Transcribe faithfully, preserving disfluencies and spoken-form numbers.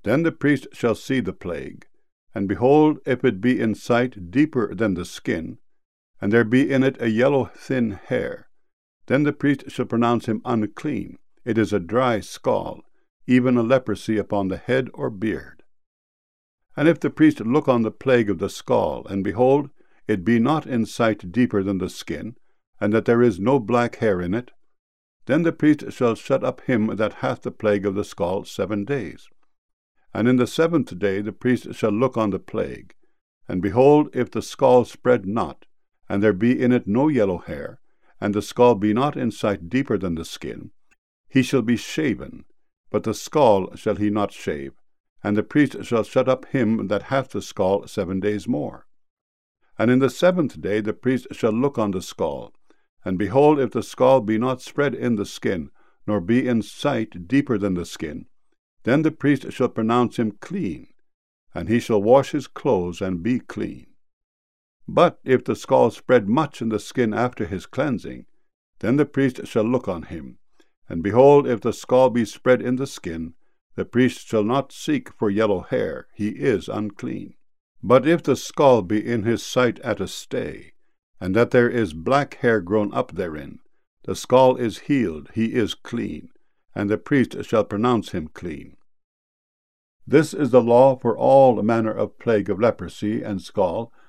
Then the priest shall see the plague, and behold, if it be in sight deeper than the skin, and there be in it a yellow thin hair, then the priest shall pronounce him unclean. It is a dry scall, even a leprosy upon the head or beard. And if the priest look on the plague of the scall, and behold, it be not in sight deeper than the skin, and that there is no black hair in it, then the priest shall shut up him that hath the plague of the scall seven days. And in the seventh day the priest shall look on the plague, and behold, if the scall spread not, and there be in it no yellow hair, and the scall be not in sight deeper than the skin, he shall be shaven, but the scall shall he not shave, and the priest shall shut up him that hath the scall seven days more. And in the seventh day the priest shall look on the scall, and behold, if the scall be not spread in the skin, nor be in sight deeper than the skin, then the priest shall pronounce him clean, and he shall wash his clothes and be clean. But if the scall spread much in the skin after his cleansing, then the priest shall look on him, and behold, if the scall be spread in the skin, the priest shall not seek for yellow hair, he is unclean. But if the scall be in his sight at a stay, and that there is black hair grown up therein, the scall is healed, he is clean, and the priest shall pronounce him clean. This is the law for all manner of plague of leprosy and scall,